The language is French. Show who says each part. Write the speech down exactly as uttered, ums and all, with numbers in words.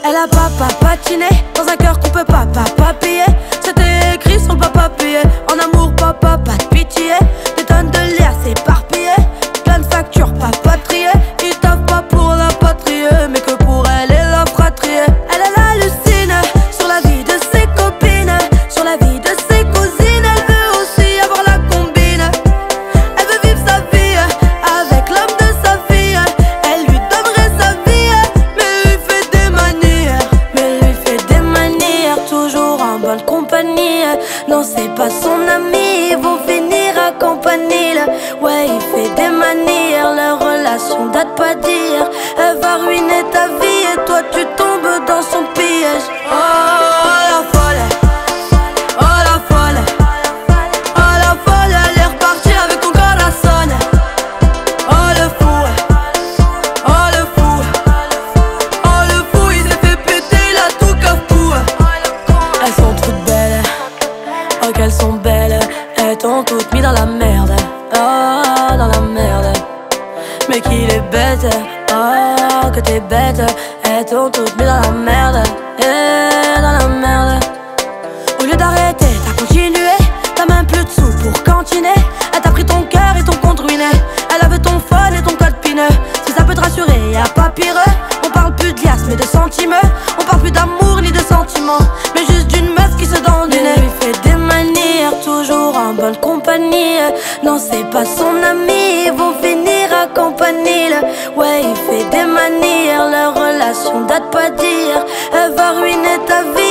Speaker 1: Elle a papa patiné dans un cœur qu'on peut pas papa payer. C'était écrit sur le papa payé. En amour papa pas de pitié. Des tonnes de liasses éparpillées, plein de factures papa triées. Ils taffent pas pour la patrie, mais que pour elle et la fratrie. Elle elle hallucine sur la vie de ses copines, sur la vie de ses cousines. Elle veut aussi avoir la combine. Elle veut vivre sa vie avec l'homme de sa fille. Elle lui donnerait sa vie, mais lui fait des manières, mais lui fait des manières. Toujours en bonne compagnie. Non, c'est pas son ami, ils vont finir à Campanile. Ouais, il fait des manières, leur relation date pas d'hier. Elle va ruiner ta vie et toi tu tombes dans son piège. Oh la folle, oh la folle, oh la folle, elle est repartie avec ton corazon. Oh le fou, oh le fou, oh le fou, il s'est fait péter la tout cafou. Elles sont toutes belles, oh qu'elles sont belles. Elles t'ont toutes mis dans la merde, oh dans la merde. Mais qu'il est bête, oh que t'es bête. Elles t'ont toutes mis dans la merde, eh, dans la merde. Au lieu d'arrêter, t'as continué. T'as même plus de sous pour cantiner. Elle t'a pris ton cœur et ton compte ruiné. Elle avait ton phone et ton code PIN. Si ça peut te rassurer, y'a pas pire. On parle plus de liasses mais de sentiments. On parle plus d'amour ni de sentiments, mais juste d'une meuf qui se dandine. Elle lui fait des manières, toujours en bonne compagnie. Non, c'est pas son ami, ils vont finir à Campanile. Ouais, il fait des manières, leur relation date pas d'hier. Elle va ruiner ta vie